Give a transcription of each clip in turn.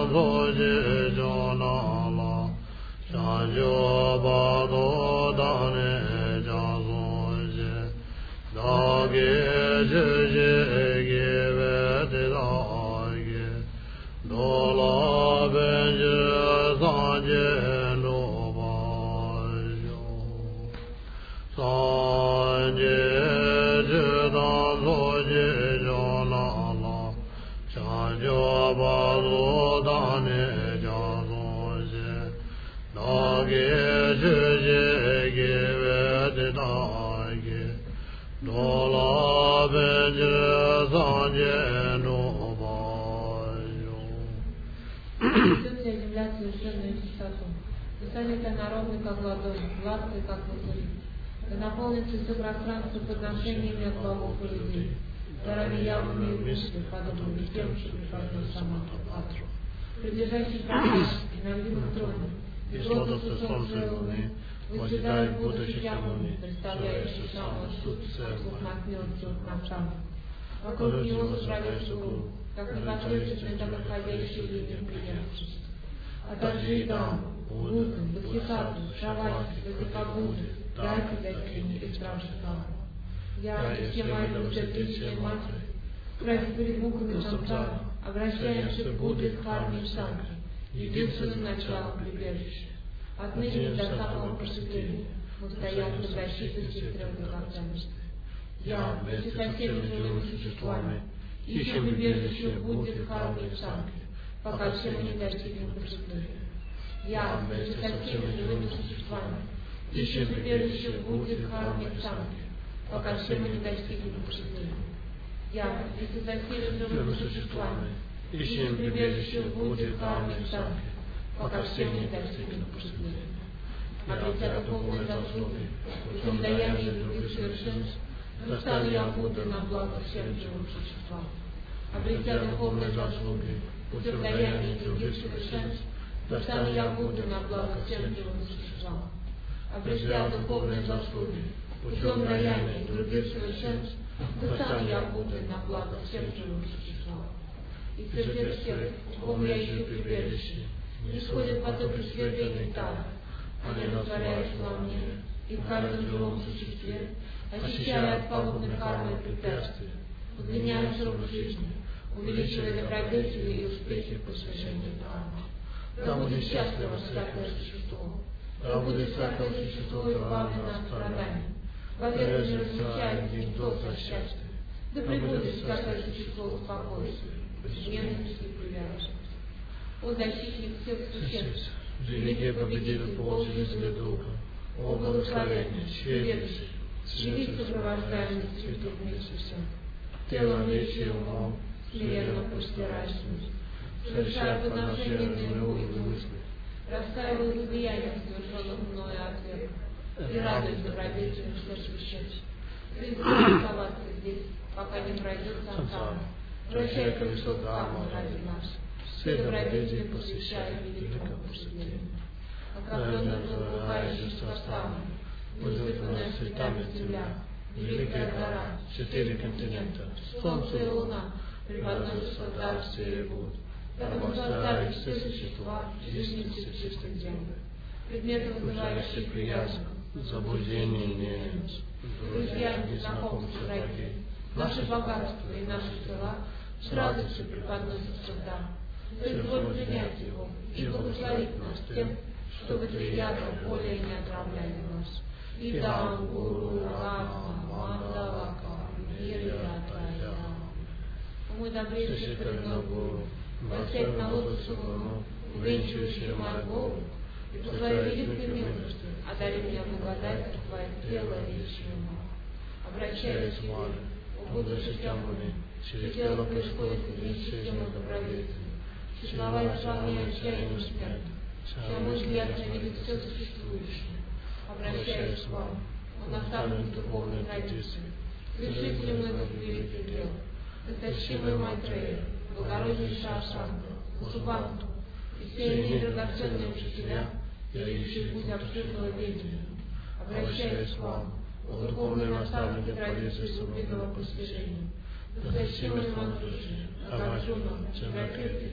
Наполнится все пространство подношениями от богов и людей, дарами явными и высшими, подобными тем, что преподнес сама Атру. Прилежащий пространстве, на любимых троне, без лотоса солнца и луны, восседает будущий Ямуни, представляющий самую суть от нахмелости от Намшана. Вокруг него собрались гуру, как непосредственные, так и входящие люди в преемственность. А также и дамы, Будды, Бодхисаттвы, Шравати, Васикабудды, Гайки, Дакини и Стражи-Сама. Я и все мои сердечные матери, красть перед муками Самсара, обращаемся к Будде, Дхарме и Санкре, единственным началом прибежища. Отныне до самого просветления мы стоим под защитой сестры драгоценности. Я, вместе со всеми живыми существами, ищем прибежище в Будде, Дхарме и Санкре, пока все мы не достигнем просветления. Я, вместе со всеми живыми существами, ищем прибежище в Будде, Дхарме и Санкре, пока все мы не достигнем просветления. Я, вместе со всеми живыми существами, ищем прибежище в Будде, Дхарме и Санкре, пока все мы не достигнем просветления. Обретя духовные заслуги, путем даяния других совершенств, достану я Будды на благо всем живым существам. Обретя духовные заслуги, путем даяния других совершенств, достану я Будды на благо всем живым существам. Обретя духовные заслуги, путем даяния других совершенств, достану я Будды на благо всем живым существам. Из сердец всех, в ком я ищу прибежище, исходят потоки света и нектара. Они растворяются во мне и в каждом живом существе, очищая от пагубных кармы и препятствий, удлиняя срок жизни, увеличивая добродетели и успехи по совершению кармы. Да будет счастливо всякое существо, да будет всякое существо избавлено от страданий, вовек не различает гнездо за счастье, да пребудет всякое существо в спокойствии, безменности и привязанности. О защитник всех существ, великий победитель Бога жизни духа, о благословение, следующий, явись сопровождаемый цветов вместе всем, телом, речью и умом, смиренно простираясь вниз, совершая подношение наяву и в мысли, раскаивая в деяниях, совершенных мною отвергом, и радуясь добродетелям всех существ. Ты будешь оставаться здесь, пока не пройдет сансара, вращая колесо кармы ради нас. Все добродетели посвящая великому просветлению. Окропленная благоухающим составом, вызванная цветами земля, великая гора, 4 континента, солнце и луна преподносятся в дарстве и буд. Да наслаждались все существа, жизненницы чистых земли. Предметы, вызывающие приязнь, заблуждение и ненависть. Друзья, незнакомцы, враги, наши богатства и наши тела с радостью преподносятся в дар. Позволь принять его и благословить нас тем, чтобы три яда более не отравляли нас. И дам гуру рама мандалака мирьятая. Мой добрейший преданный гуру, восседь на лотосовую ногу, увенчивающую мою голову, и по твоей великой милости одари меня благодатью твоих тела, речи и ума. Обращаясь к тебе, о будущий Ямуни, через тело происходит неисчислимое добродетель. Честновать во мне отчаяние смерти, чья мысль ясно видит все существующее. Обращаясь к вам, о наставник духовной традиции, решите многих великих дел, досточимый Майтрея, благороднейшая Асанга, Васубанту и все иные драгоценные учителя, явившие путь абсолютного ведения. Обращаясь к вам, о духовные наставники традиции глубинного постижения, досточимый Мантуши, Нагарджуна, Чандракирти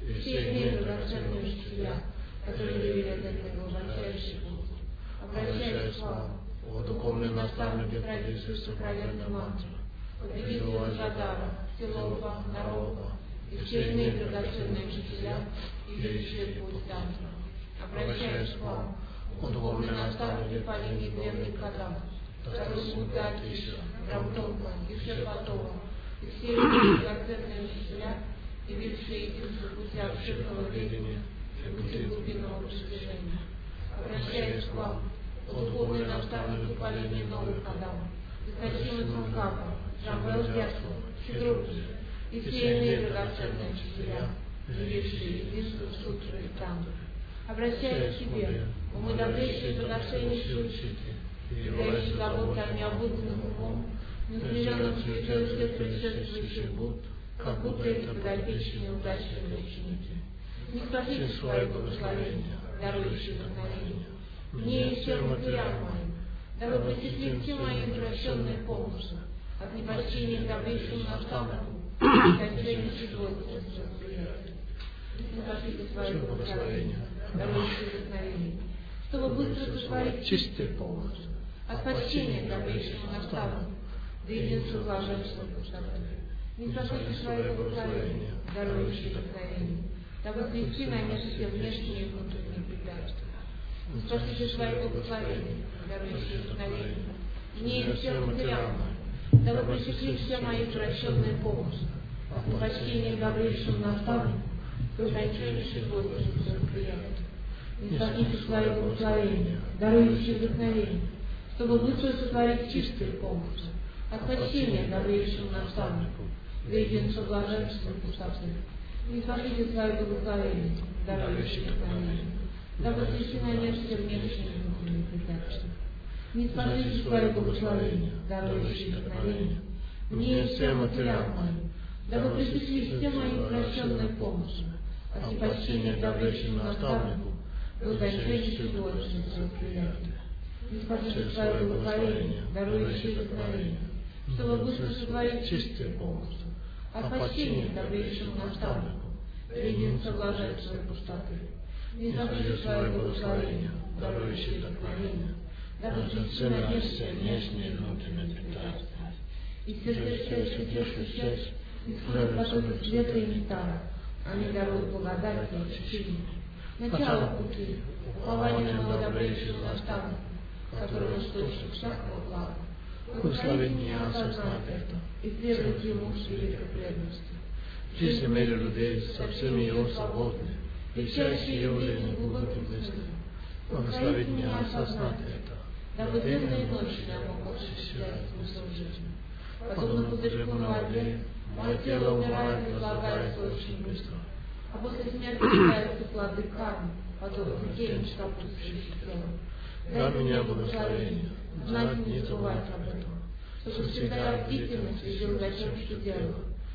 и все иные драгоценные учителя, которые вывели от этого глубочайший путь. Обращаюсь к вам, о духовный наставник традиции сокровенной мантры, победитель Жадара, Силова, Народа, и все иные драгоценные учителя, идущие путь танtra. Обращаюсь к вам, о духовный наставник по линии древних кадам, второй Будда Акиша, Рамтонга, Ишепатова, и все иные драгоценные учителя, явившие единство пути обширного ведения и пути глубинного постижения. Обращаюсь к вам, о духовный наставник по линии новых кадам, Источимый Санкапа, Джамбел Дьясва, Шидрупджи, и все иные драгоценные учителя, явившие единство сутры и тантры. Обращаюсь к тебе, о мой добрейший и драгоценнейший учитель, являющий заботой о необузданном умом, неизмеренном суетой всех предшествующих Будд, как будто эти подопечные удачливые ученики. Не спрашите свои благословения, дарующие вдохновение. Мне и всем материалам моим, дабы пресекли все мои извращенные помыслы, от непочтения к добрейшему наставнику, и кончения седой восприятия. Не спрашите свои благословения, дарующие вдохновение, чтобы быстро сотворить чистый помысл, от почтения к добрейшему наставнику, до единства блаженства и пустоты. Не спрашите свои благословения, дарующие вдохновение, дабы свести на нет все внешние и внутренние препятствия. Не спрашите свои благословения, дарующие вдохновение, мне и всем материалам, дабы пресекли все мои извращенные помыслы, от непочтения к добрейшему наставнику, до кончания седой восприятия. Не спрашите свои благословения, дарующие вдохновение, чтобы быстро сотворить чистые помыслы, от почтения к добрейшему наставнику, до единства блаженства и пустоты. Не спрашите свои благословения, дарующие вдохновение, дабы свести на нет все внешние и внутренние препятствия. Не спрашите свои благословения, дарующие вдохновение, мне и всем материалам моим, дабы пресекли все мои извращенные помыслы, от непочтения к добрейшему наставнику, до кончания седой восприятия. Не спрашите свои благословения, дарующие вдохновение, чтобы быстро сотворить чистые помыслы, от почтения к добрейшему наставнику, до единства блаженства и пустоты. Не спрашите свои благословения, дарующие вдохновение, дабы свести на нет все внешние и внутренние препятствия. Из сердечных существ исходят потоки света и нектара, они даруют благодать и очищение. Начало пути, упование на моего добрейшего наставника, который источник всякого блага. Благословение осознать это и следовать ему с великой преданностью. В чистом мире людей со всеми его свободны, и чаще его жизнь глубоким мыслям. Благословить меня осознать это, дабы дневные ночи я мог осуществлять смысл жизни. Подобно пузырьку на воде, мое тело умирает и разлагается очень быстро, а после смерти являются плоды кармы, подобно тени, сопутствующих телом. Дай мне благословение, знать не забывать об этом, чтобы всегда бдительность следил за тем, что делаю,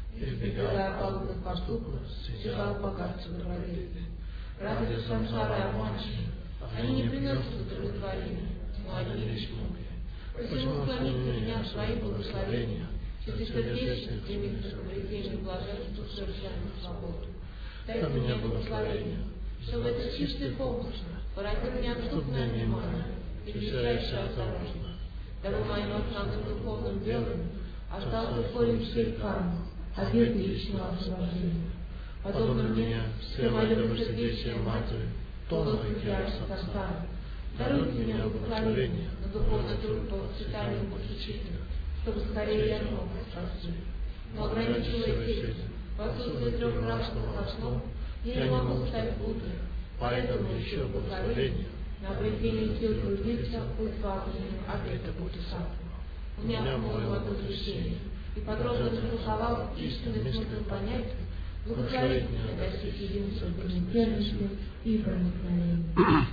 избегая пагубных поступков, стяжал богатство добродетели. Радость сансары обманчивы, они не приносят удовлетворения, но одни лишь муки. Посему склоните меня в свои благословения, чистосердечно стремиться к обретению блаженства, совершенную свободу. Дай мне благословение, чтобы это чистый помысл породил неотступное внимание и ближайшее осторожно, дабы моим основным духовным делом остался корень всей кармы, обет личного освобождения. Подобно мне, все мои добросердечие матери, тонко и ярко состава, дарует мне благословение на духовный труд по воспитанию учителя, чтобы скорее я смог спасти. Но ограничиваясь этим, в отсутствие трех нравственных основ, я не могу стать Буддой, поэтому еще благословение на обретение сил трудиться по избавлению от этой Бодхисаттвы. Уняв мое возмущение и подробно разрисовал истинный смысл понятия, благословить меня достичь единства безмятежности и проникновения.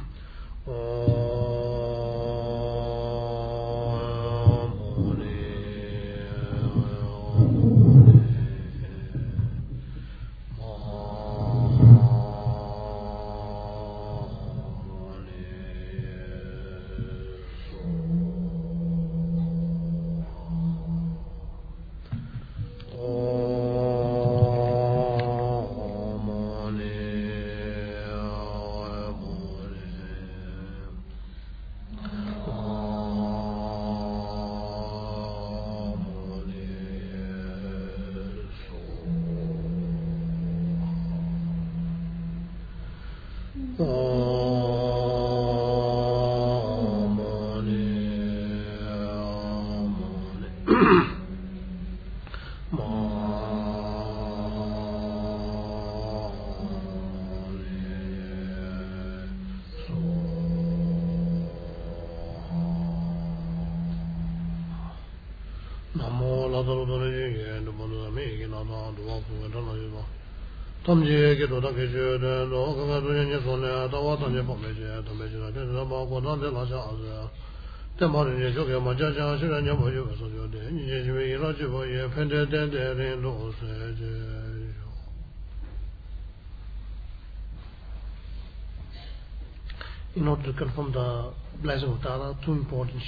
Om In order to confirm the blessing of Tara, two important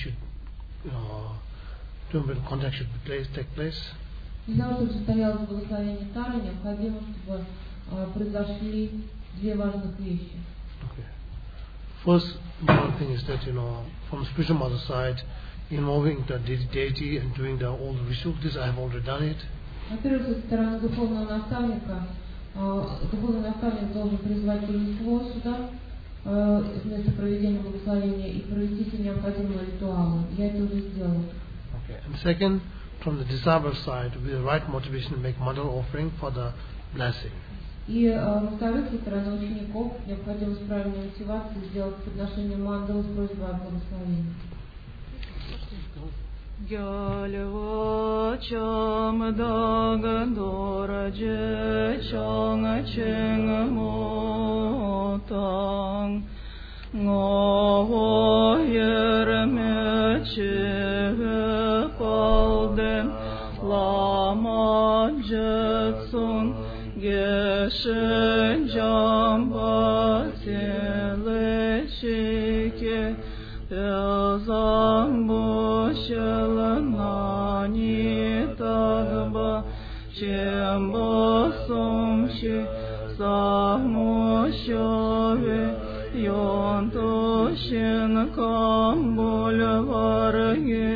contact should take place. Для того, чтобы состоялось благословение Тары, необходимо, чтобы произошли две важных вещи. Okay. First one thing is that, from spiritual mother's side, involving the deity and doing all the rituals, this I have already done it. Во-первых, со стороны духовного наставника, духовный наставник должен призвать божество сюда, вместо проведения благословения, и провести все необходимые ритуалы. Я это уже сделала. Okay. And second, from the disciple side, with the right motivation, make mandala offering for the blessing. И, во-вторых, со стороны учеников необходимо с правильной мотивацией сделать подношение мандалы с просьбой о благословении. Geshen jamba tele shike yazam boshelanani tagba shembo somshi samoshove yonto shen kambol varge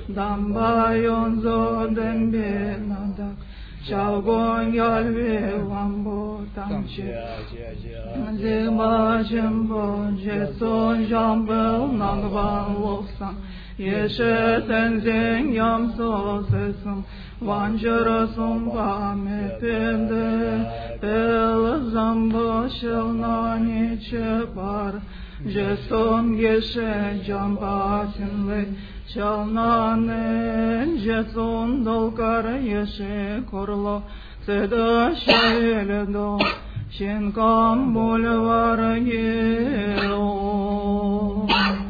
Dambayon zo dembe nadak Shagon yalve wambo tamche Zeba jembo jeson jambel nangban loksan Yeshe tenzin yamso sesum Vanjarasum pametende El zambo shelnani chepar Jeson yeshe jambatinle Çalnanen jeson dolkar yeshe korlo Seda şeledo şenkam bolvar yero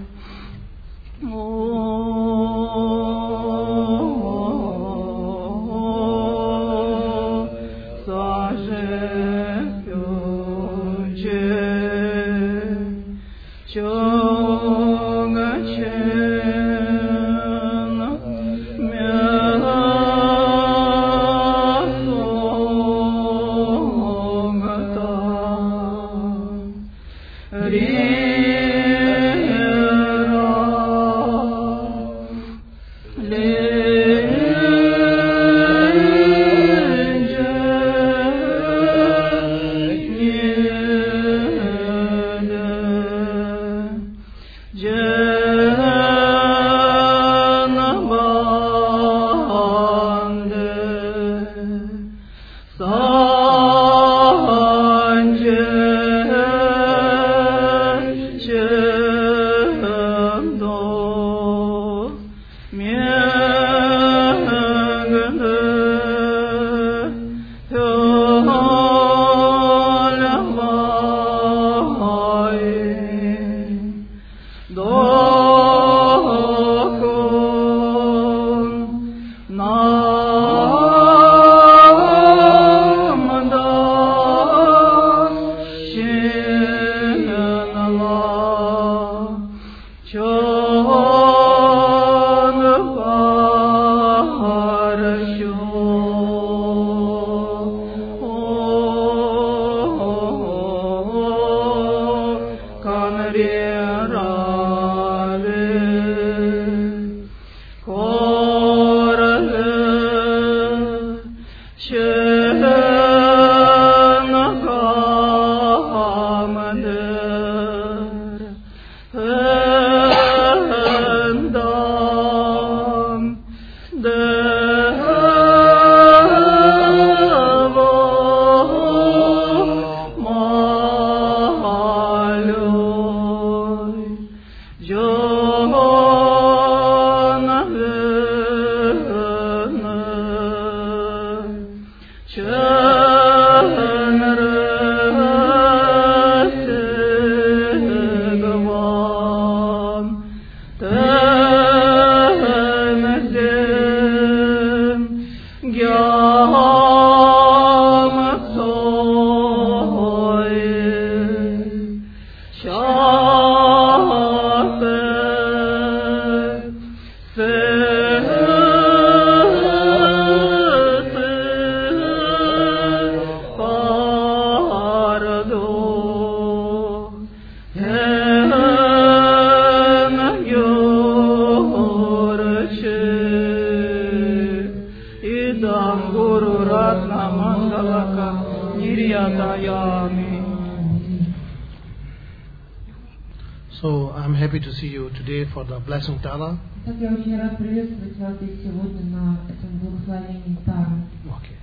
So I'm happy to see you today for the blessing Tara. Я очень рад приветствовать вас здесь сегодня на этом благословении Тары. Okay.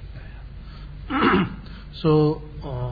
So,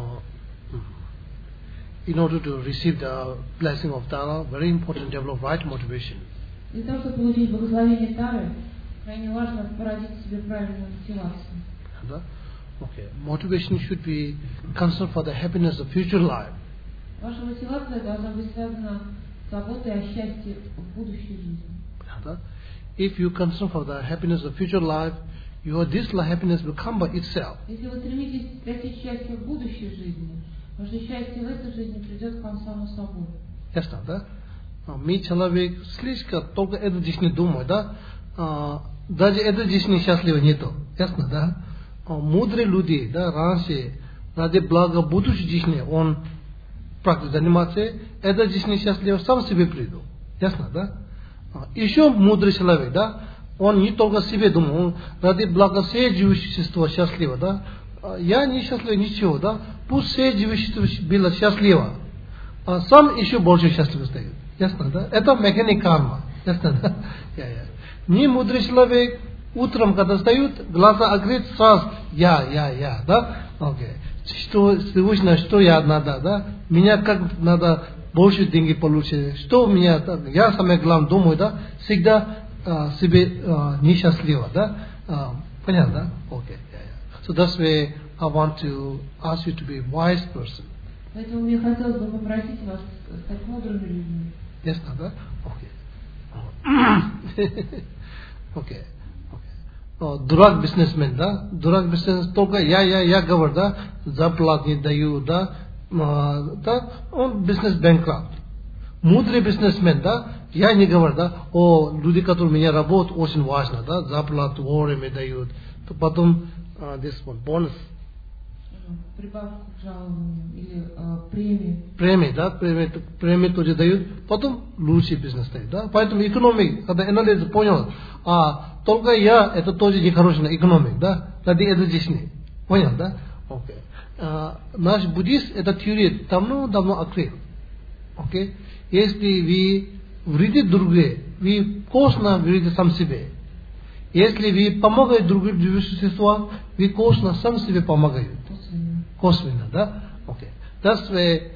in order to receive the blessing of Tara, very important to develop right motivation. Для того, чтобы получить благословение Тары, крайне важно породить в себе правильную мотивацию. Okay. Motivation should be concerned for the happiness of future life. Ваша мотивация должна быть связана с заботой о счастье в будущей жизни. If you concern for the happiness of future life, this happiness will come by itself. Если вы стремитесь достичь счастья в будущей жизни, ваше счастье в этой жизни придет к вам само собой. Ясно, да? Мы человек слишком только это здесь не думает, да? Даже это здесь несчастливо нету. Ясно, да? Мудрые люди, да, раньше ради блага будущей жизни он практически заниматься, это здесь несчастливо сам себе приду. Ясно, да? Еще мудрый человек, да? Он не только себе думал, он ради блага всех живых существ счастливо, да. Я не счастлив, ничего, да. Пусть все живые существа было счастливо, а сам еще больше счастливо стает. Ясно, да? Это механик карма. Ясно, да? Не мудрый человек утром, когда встают, глаза открыт, сразу я, да? Окей. Что Всевышний, что я надо, да? Меня как надо больше деньги получить, что у меня, я самое главное думаю, да? Всегда себе несчастливо, да? Понятно, да? Окей. So that's why I want to ask you to be a wise person. Поэтому мне хотелось бы попросить вас стать мудрыми людьми. Ясно, да? Окей. Дурак бизнесмен, да? Дурак бизнесмен только я говорю, да? Зарплату не даю, да? Да? Он бизнес банкрапт. Мудрый бизнесмен, да? Я не говорю, да? Люди, которые у меня работают, очень важно, да? Зарплату вовремя дают. То потом this one, bonus. Прибавку к жалованию или премии. Премии, да? Премии тоже дают. Потом лучший бизнес дают, да? Поэтому экономик, когда анализ понял, только я, это тоже нехороший экономик, да? Ради этой жизни. Понял, да? Окей. Наш буддист, эта теория давно открыл. Окей? Если вы вредите другим, вы косвенно вредите сам себе. Если вы помогаете другим существам, вы косвенно сам себе помогаете. Косвенно, да? Okay. That's why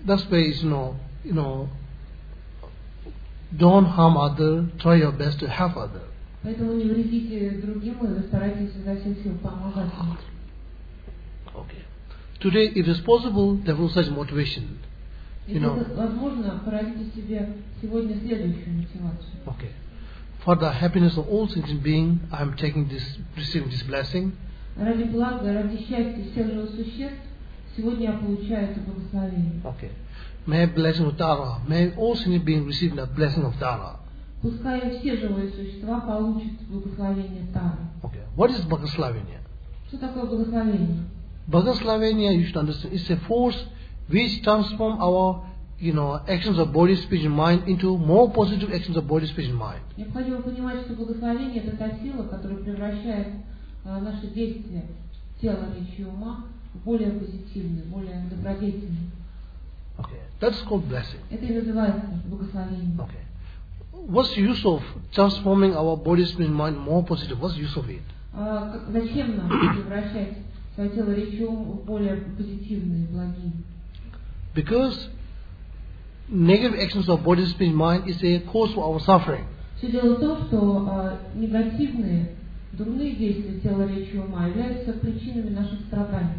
don't harm other, try your best to help other. Поэтому не вредите другим и старайтесь изо всех сил помогать им. Okay. Today it is possible to have such motivation. Возможно, породите себе сегодня следующую мотивацию. Okay. For the happiness of all sentient beings, I am receiving this blessing. Ради блага, ради счастья всех живых существ, сегодня я получаю это благословение. Okay. May blessing of Dara, may all sentient beings receive the blessing of Dara. Пускай все живые существа получат благословение Тары. Okay. What is благословение? Что такое благословение? Благословение, you should understand, is a force which transforms our actions of body, speech and mind into more positive actions of body, speech and mind. Необходимо понимать, что благословение – это та сила, которая превращает наши действия, тела, речи и ума в более позитивные, более добродетельные. Okay, that's called blessing. Это и называется благословение. Okay, what's the use of transforming our body, speech and mind more positive? What's the use of it? Зачем нам превращать свое тело, речь и ум в более позитивные, благие? Because negative actions of body, speech, mind is a cause for our suffering. Все дело в том, что негативные, дурные действия тела, речи и ума являются причинами наших страданий.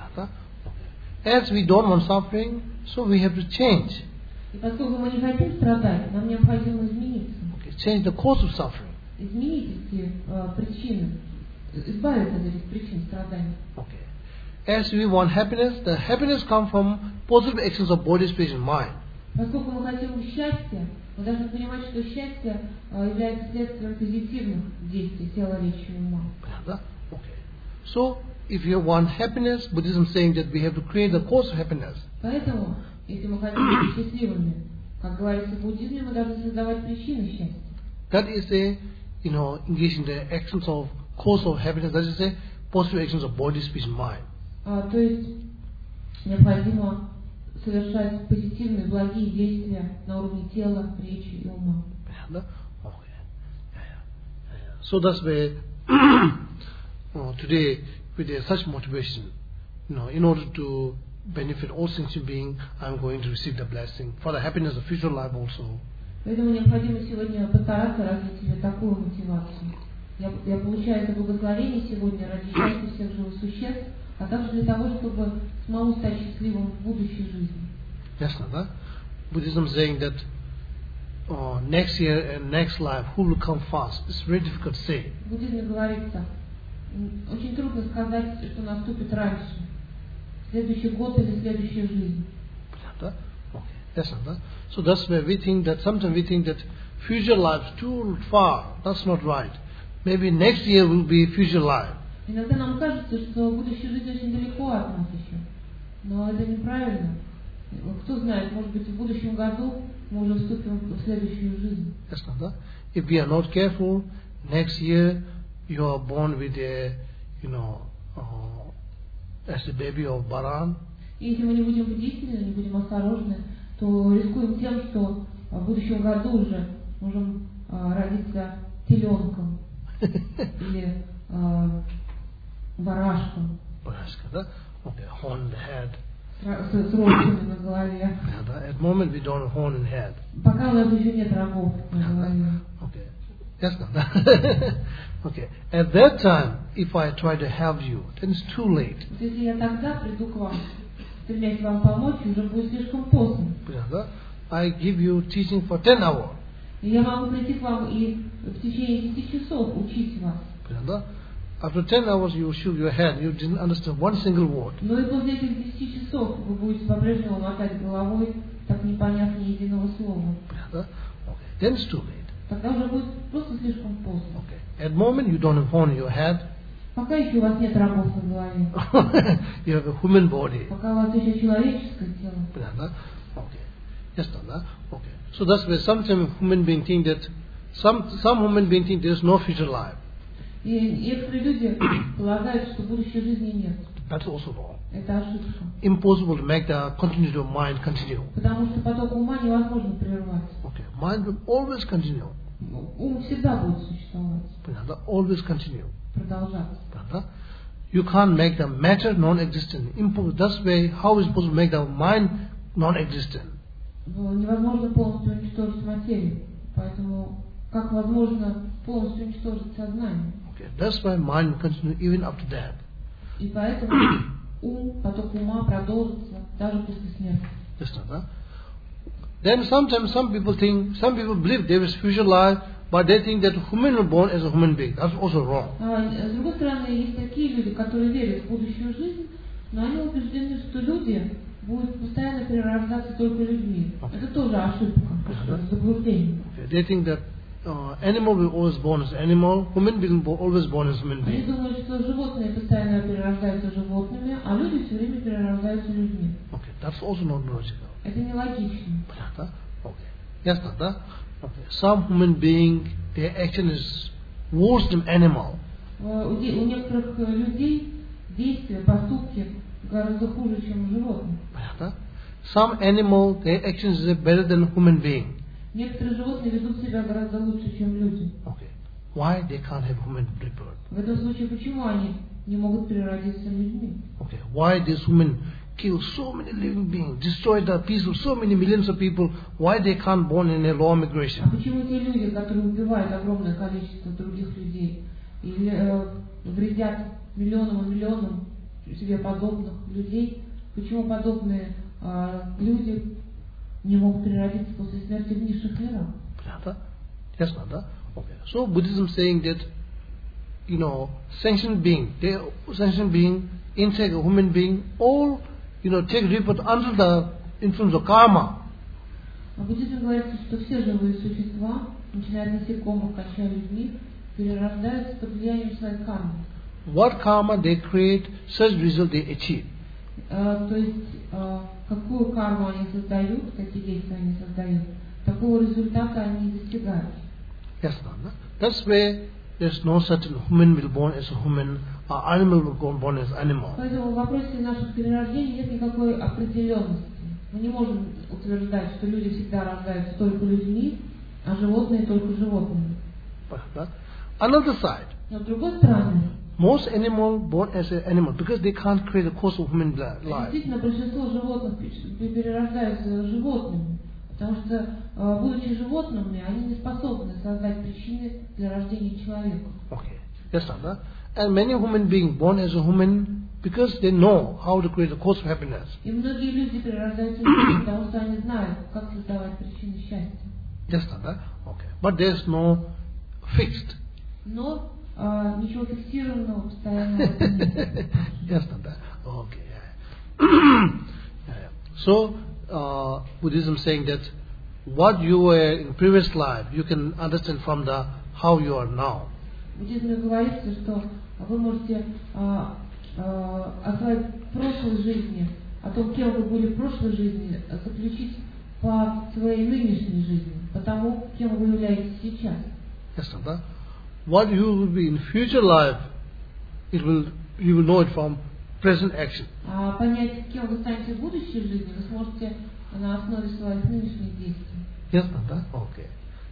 As we don't want suffering, so we have to change. И поскольку мы не хотим страдать, нам необходимо измениться. Okay, change the cause of suffering. Изменить эти причины, избавиться от этих причин страданий. Okay. As we want happiness, the happiness comes from positive actions of body, speech, and mind. Поскольку мы хотим счастья, мы должны понимать, что счастье является следствием позитивных действий тела, речи и ума. Okay. So, if you want happiness, Buddhism is saying that we have to create the cause of happiness. Поэтому, если мы хотим быть счастливыми, как говорится в буддизме, мы должны создавать причины счастья. That is a, engage in the actions of cause of happiness. That is a positive actions of body, speech, and mind. То есть необходимо совершать позитивные, благие действия на уровне тела, речи и ума. So that's why today with such motivation, in order to benefit all sentient beings, I'm going to receive the blessing for the happiness of future life also. Поэтому необходимо сегодня постараться развить себе такую мотивацию. Я получаю это благословение сегодня ради счастья всех живых существ, а также для того, чтобы самому стать счастливым в будущей жизни. Ясно, да? Buddhism saying that next year and next life, who will come first? It's very difficult to say. В буддизме говорится, очень трудно сказать, что наступит раньше. Следующий год или следующая жизнь. Да? Okay. Ясно, да? So that's where we think that sometimes we think that future life is too far. That's not right. Maybe next year will be future life. Иногда нам кажется, что будущая жизнь очень далеко от нас еще. Но это неправильно. Кто знает, может быть, в будущем году мы уже вступим в следующую жизнь. Ясно, да? If we are not careful, next year you are born with a, as a baby of Baran. Если мы не будем бдительны, не будем осторожны, то рискуем тем, что в будущем году уже можем родиться теленком или барашком. Barashka, да? Okay, horn and head. С рогами на голове. At the moment we don't have horn and head. Пока у нас еще нет рогов на голове. Okay. Yes, no. Okay. At that time, if I try to help you, then it's too late. Если я тогда приду к вам, стремясь вам помочь, уже будет слишком поздно. I give you teaching for 10 hours. И я могу прийти к вам и в течение 10 часов учить вас. After 10 hours you shook your head, you didn't understand one single word. Но и после этих 10 часов вы будете по-прежнему мотать головой, так не поняв ни единого слова. Okay. Then it's too late. Тогда уже будет просто слишком поздно. Okay. At the moment you don't have horn in your head. Пока еще у вас нет рогов на голове. You have a human body. Пока у вас еще человеческое тело. Okay. Yes, no. Okay. So that's why sometimes human beings think that some human beings think there is no future life. И некоторые люди полагают, что будущей жизни нет. That's also wrong. Это ошибка. Impossible to make the continuity of mind continue. Потому что поток ума невозможно прервать. Okay. Mind will always continue. Ум всегда будет существовать. Always continue. Продолжаться. You can't make the matter non-existent. That's way, how is it supposed to make the mind non-existent? Невозможно полностью уничтожить материю. Поэтому как возможно полностью уничтожить сознание? Okay. That's why mind continue even up to that. И поэтому поток ума продолжится даже после смерти. Then sometimes some people believe there is future life, but they think that human is born as a human being. That's also wrong. С другой стороны, есть такие люди, которые верят в будущую жизнь, но они убеждены, что люди будут постоянно перерождаться только людьми. Это тоже ошибка, заблуждение. They think that animal will always born as animal, human being always born as human being. Они думают, что животные постоянно перерождаются животными, а люди все время перерождаются людьми. Okay, that's also not logical. Это нелогично. Okay. Yes, Tata. Okay. Some human being, their action is worse than animal. У некоторых людей действия, поступки гораздо хуже, чем у животных. Some animal, their actions is better than human being. Некоторые животные ведут себя гораздо лучше, чем люди. Okay. Why they can't have human rebirth? В этом случае, почему они не могут переродиться людьми? Okay. Why this woman kill so many living beings, destroy the peace of so many millions of people? Why they can't born in a law migration? А почему те люди, которые убивают огромное количество других людей или вредят миллионам и миллионам себе подобных людей, почему подобные люди не могут переродиться после смерти в низших мирах? Yes, Nanda. Okay. So Buddhism saying that, sentient being, insect, a human being, all, take rebirth under the influence of karma. А буддизм говорит, что все живые существа, начиная от насекомых, кончая людьми, перерождаются под влиянием своей кармы. What karma they create, such result they achieve. То есть, какую карму они создают, какие действия они создают, такого результата они достигают. Yes, Nanda. That's why there's no certain human will born as a human, or animal will born as animal. Поэтому в вопросе наших перерождений нет никакой определенности. Мы не можем утверждать, что люди всегда рождаются только людьми, а животные только животными. Another side. Но с другой стороны, most animal born as an animal because they can't create a cause of human life. Действительно, большинство животных перерождаются животными, потому что, будучи животными, они не способны создать причины для рождения человека. Okay, yes, Nanda. And many human beings born as a human because they know how to create a cause of happiness. И многие люди перерождаются людьми, потому что они знают, как создавать причины счастья. Yes, Nanda. Okay, but there's no fixed. Но ничего фиксированного постоянного нет. Yes, Nanda. Okay. So, Buddhism saying that what you were in previous life, you can understand from the how you are now. В буддизме говорится, что вы можете о своей прошлой жизни, о том, кем вы были в прошлой жизни, заключить по своей нынешней жизни, по тому, кем вы являетесь сейчас. Yes, Nanda. what you will be in future life, you will know it from present action. А понять, кем вы станете в будущей жизни, вы сможете на основе своих нынешних действий. Yes, Nanda? Okay.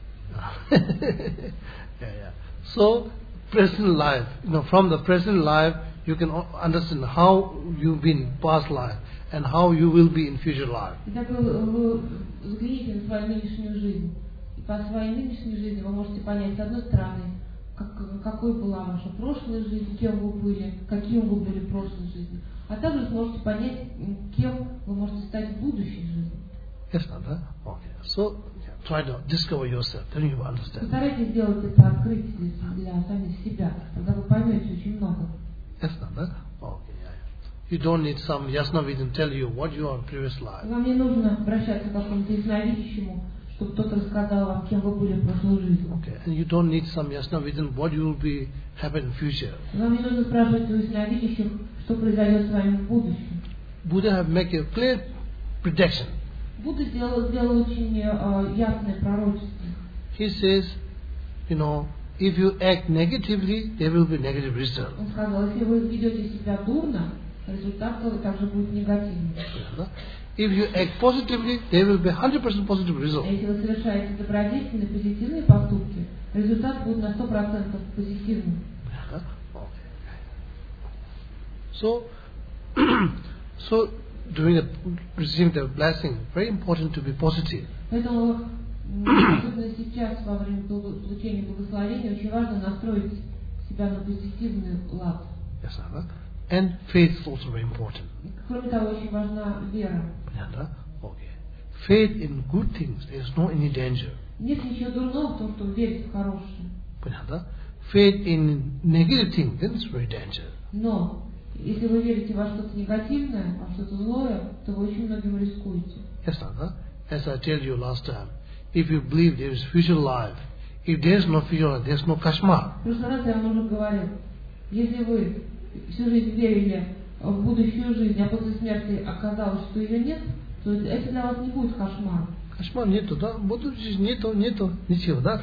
Yeah. So, present life, from the present life, you can understand how you've been in past life and how you will be in future life. Итак, вы взгляните на свою нынешнюю жизнь. И по своей нынешней жизни вы можете понять, с одной стороны, какой была ваша прошлая жизнь, кем вы были, каким вы были в прошлой жизни. А также сможете понять, кем вы можете стать в будущей жизни. Yes, Nanda? Okay. So, try to discover yourself, then you will understand. Постарайтесь сделать это открытие для самих себя, тогда вы поймете очень много. Yes, Nanda? Okay, yeah. You don't need some Yasnavidin tell you what you are in previous life. Вам не нужно обращаться к какому-то ясновидящему, чтобы кто-то рассказал вам, кем вы были в прошлой жизни. Okay, and you don't need some Yasnavidin what you will be happen in future. Вам не нужно спрашивать у ясновидящих, что произойдет с вами в будущем. Buddha have make a clear prediction. Будда сделал очень ясное пророчество. He says, if you act negatively, there will be negative result. Он сказал, если вы ведете себя дурно, результат также будет негативным. If you act positively, there will be 100% positive result. Если вы совершаете добродетельные, позитивные поступки, результат будет на 100% позитивным. So receiving the blessing, very important to be positive. Поэтому особенно сейчас, во время получения благословения, очень важно настроить себя на позитивный лад. Yes, and faith is also very important. Кроме того, очень важна вера. Okay. Faith in good things, there is no any danger. Нет ничего дурного в том, кто верит в хорошее. Faith in negative things, then it's very dangerous. Но если вы верите во что-то негативное, во что-то злое, то вы очень многим рискуете. Yes, Nanda. As I told you last time, if you believe there is future life, if there is no future life, there is no kashmar. В прошлый раз я вам уже говорил, если вы всю жизнь верили в будущую жизнь, а после смерти оказалось, что ее нет, то это для вас не будет кошмаром. Кошмар нету, да? Будущей жизни нету, ничего, да?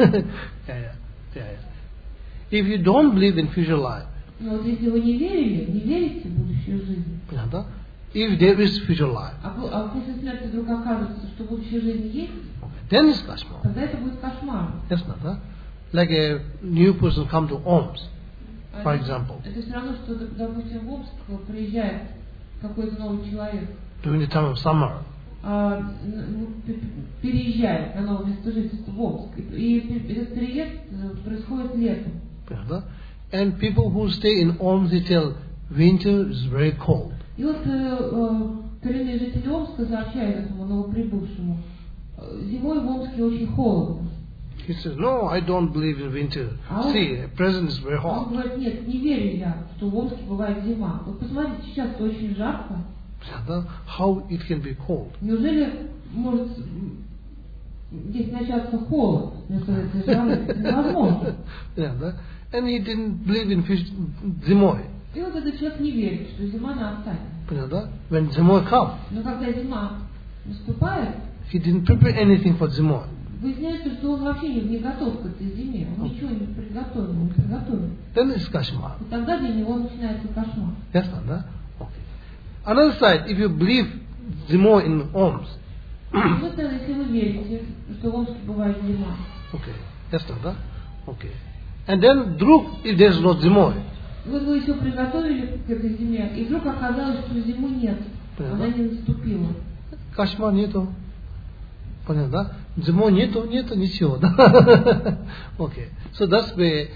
If you don't believe in future life, но вот если вы не верите в будущую жизнь, if there is future life, а после смерти вдруг окажется, что будущая жизнь есть, then it's kashmar. Тогда это будет кошмар. Yes, Nanda. Like a new person come to Omsk, for example. Это все равно, что, допустим, в Омск приезжает какой-то новый человек. During the time of summer. Переезжает на новое место жительства в Омск. И этот переезд происходит летом. And people who stay in Omsk, they tell, winter is very cold. И вот коренные жители Омска сообщают этому новоприбывшему, зимой в Омске очень холодно. He says, no, I don't believe in winter. See, present is very hot. Он говорит, нет, не верю я, что в Омске бывает зима. Вот посмотрите, сейчас очень жарко. How it can be cold? Неужели может здесь начаться холод вместо этой жары? Это невозможно. And he didn't believe in зимой. И вот этот человек не верит, что зима настанет. When зимой comes, но когда зима наступает, he didn't prepare anything for зимой. Выясняется, что он вообще не готов к этой зиме, он ничего не приготовил, не приготовил. Then it's kashmar. И тогда для него начинается кошмар. Yes, Nanda? Okay. Another side, if you believe зимой in Omsk. С другой стороны, если вы верите, что в Омске бывает зима. Okay. Yes, Nanda? Okay. And then вдруг, if there's no зимой. Вот вы все приготовили к этой зиме, и вдруг оказалось, что зимы нет. Она не наступила. Кошмар нету. Понятно, да? Зимой нету, ничего, да? Okay. So that's why,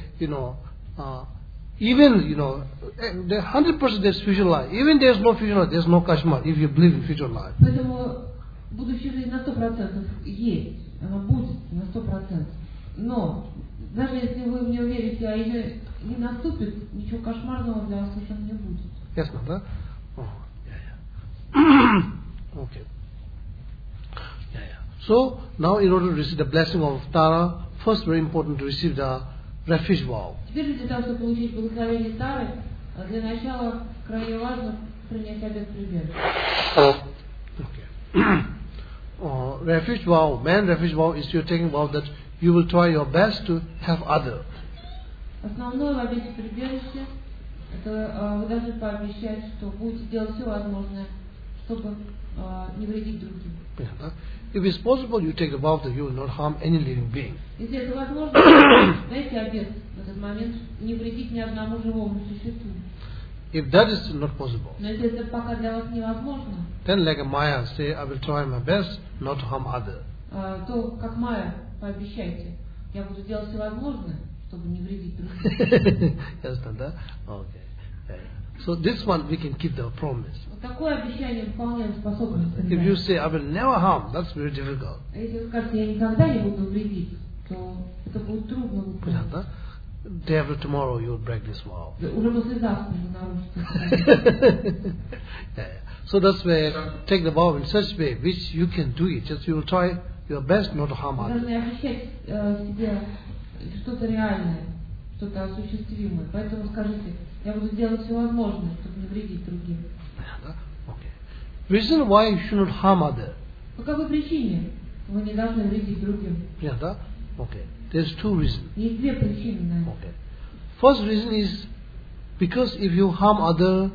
even, the 100% there's future life. Even there's no future life, there's no kashmar, if you believe in future life. Поэтому будущая жизнь на 100% есть. Она будет на 100%. Но даже если вы в нее верите, а ее не наступит, ничего кошмарного для вас совершенно не будет. Ясно, да? Okay. So, now in order to receive the blessing of Tara, first very important to receive the refuge vow. Теперь для того, чтобы получить благословение Тары, для начала крайне важно принять обет прибежища. Okay. Refuge vow, refuge vow is you're taking vow that you will try your best to help others. Основное в обете прибежища — это вы должны пообещать, что будете делать все возможное, чтобы не вредить другим. If it's possible, you take a vow that you will not harm any living being. Если это возможно, дайте обет в этот момент не вредить ни одному живому существу. If that is not possible, Но если это пока для вас невозможно, then like a Maya say, I will try my best not to harm others. То, как Майя, пообещайте, я буду делать все возможное, чтобы не вредить другим. Understand that? Okay. So this one we can keep the promise. Вот такое обещание вполне способно. If you say, I will never harm, that's very difficult. Если вы скажете, я никогда не буду вредить, то это будет трудно выполнить. Day after tomorrow you will break this vow. Уже послезавтра вы нарушите. So that's why take the vow in such way which you can do it. Just you will try your best not to harm Вы others. должны обещать себе что-то реальное, что-то осуществимое. Поэтому скажите, я буду делать все возможное, чтобы не вредить другим. Okay. Reason why you should not harm others. По какой причине вы не должны вредить другим? Okay. There's two reasons. Есть две причины на это. Okay. First reason is because if you harm other,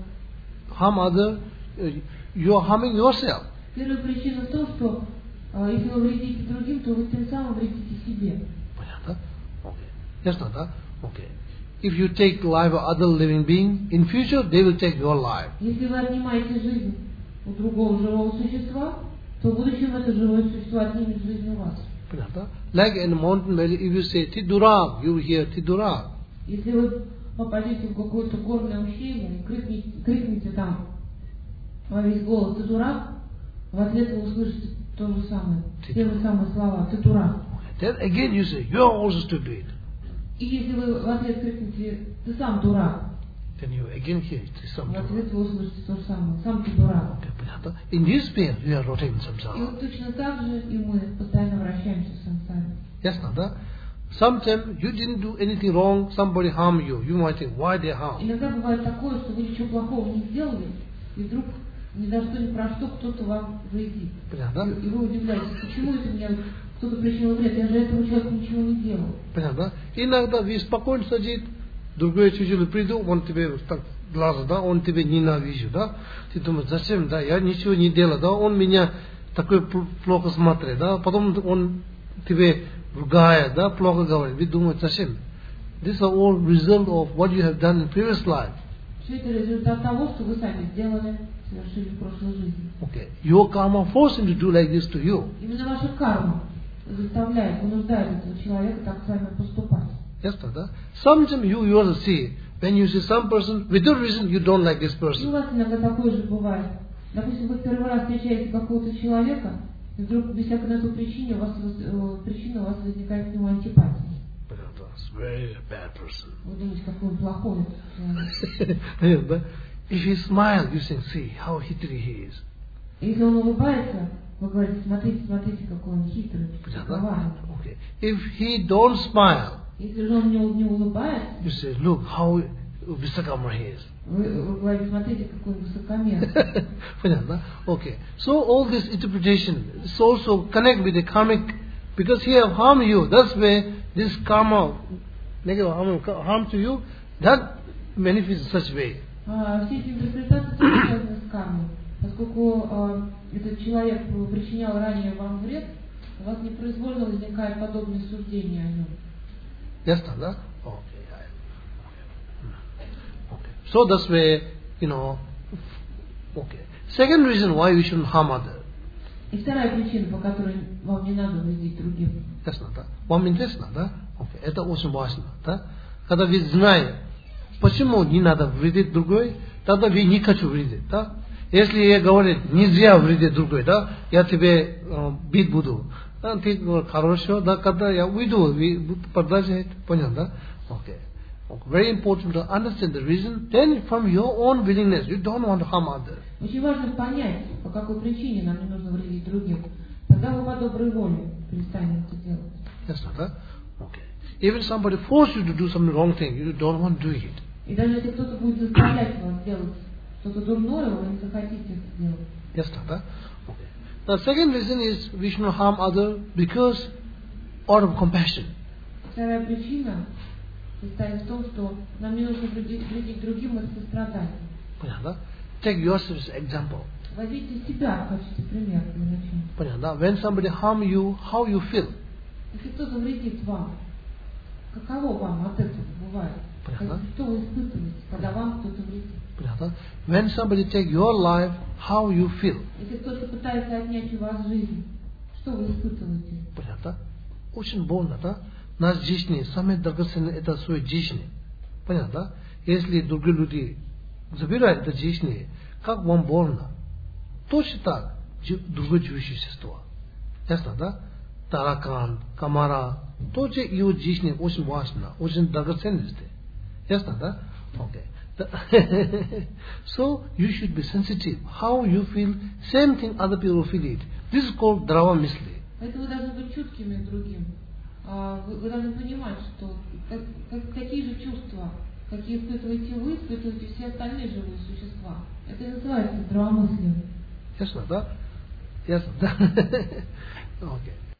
you are harming yourself. Первая причина в том, что если вы вредите другим, то вы тем самым вредите себе. Okay. That's not that. Okay. If you take life of other living being, in future they will take your life. Если вы отнимаете жизнь у другого живого существа, то в будущем это живое существо отнимет жизнь у вас. Like in a mountain valley, if you say Tidurag, you will hear Tidurag. Если вы попадете в какое-то горное ущелье и крикните там во весь голос «Ты дурак», в ответ вы услышите то же самое, те же самые слова «Ты дурак». Then again you say, you are also stupid. И если вы в ответ крикнете «Ты сам дурак», then you again hear it. в ответ вы услышите то же самое «Сам ты дурак». In this way, we are rotating samsara. И вот точно так же и мы постоянно вращаемся в сансаре. Yes, Nanda. Sometimes you didn't do anything wrong, somebody harmed you. You might think, why they harm? Иногда бывает такое, что вы ничего плохого не сделали, и вдруг ни за что, ни про что кто-то вам вредит. И вы удивляетесь, почему это меня кто-то причинил вред, я же этому человеку ничего не делал. Понятно? Иногда вы спокойно сидит, другой чужой приду, он тебе так глаза, да, он тебе ненавижу, да? Ты думаешь, зачем, да, я ничего не делал, да, он меня такой плохо смотрит, да, потом он тебе ругает, да, плохо говорит, вы думаете, зачем? This is all result of what you have done in previous life. Все это результат того, что вы сами сделали, совершили в прошлой жизни. Okay. Your karma forced him to do like this to you. Именно ваша карма заставляет, вынуждает этого человека так с вами поступать. Yes, да? Sometimes you also see, when you see some person, without reason you don't like this И у person. вас иногда такое же бывает. Допустим, вы первый раз встречаете какого-то человека, и вдруг без всякой на той причине у вас возникает к нему антипатия. But that's a very bad person. Вы думаете, какой он плохой человек. But if he smiles, you say, see how hidden he is. Если он улыбается, вы говорите, смотрите, какой он хитрый, коварный. Okay. If he don't smile, Если же он не улыбается, you say, look how Visakama he is. вы говорите, смотрите, какой он высокомерный. Понятно? Okay. So all this interpretation is also connect with the karmic, because he have harmed you. That's where this karma, negative harm to you, that manifests in such way. Все эти интерпретации тоже связаны с кармой. Поскольку этот человек причинял ранее вам вред, у вас непроизвольно возникает подобное суждение о нем. Yes, да? Okay. So that's why, okay. Second reason why we shouldn't harm others. И вторая причина, по которой вам не надо вредить другим. Ясно, да? Вам интересно, да? Okay. Это очень важно, да? Когда вы знаете, почему не надо вредить другой, тогда вы не хочу вредить, да? Если я говорю, нельзя вредить другой, да? Я тебе бить буду. Да? Ты говоришь, хорошо, да? Когда я уйду, вы продолжаете, понятно, да? Okay. Very important to understand the reason. Then from your own willingness, you don't want to harm others. Очень важно понять, по какой причине нам не нужно вредить другим. Тогда вы по доброй воле перестанете это делать. Yes, да? Okay. Even somebody force you to do some wrong thing, you don't want to do it. И даже если кто-то будет заставлять вас делать что-то дурное, вы не захотите это делать. Yes, да? Okay. The second reason is we should not harm others because out of compassion. Вторая причина, состоит в том, что нам не нужно вредить другим из сострадания. Понятно? Take yourself as example. Возьмите себя в качестве примера для начала. Понятно? When somebody harm you, how you feel? Если кто-то вредит вам, каково вам от этого бывает? Понятно. Что вы испытываете, когда вам кто-то вредит? Понятно? When somebody take your life, how you feel? Если кто-то пытается отнять у вас жизнь, что вы испытываете? Понятно? Очень больно, да? Наш жизнь, самое драгоценное, это свой жизнь. Понятно? Если другие люди забирают эту жизнь, как вам больно? Точно так, другое живое существо. Ясно, да? Таракан, комара, тоже его жизнь очень важна, очень драгоценность. Ясно, да? Okay. So you should be sensitive. How you feel, same thing other people feel it. This is called драва мысли. Поэтому вы должны быть чуткими к другим. Вы должны понимать, что какие же чувства, какие испытываете вы, испытываете все остальные живые существа. Это и называется здравомыслием. Ясно, да? Ясно, да? Okay.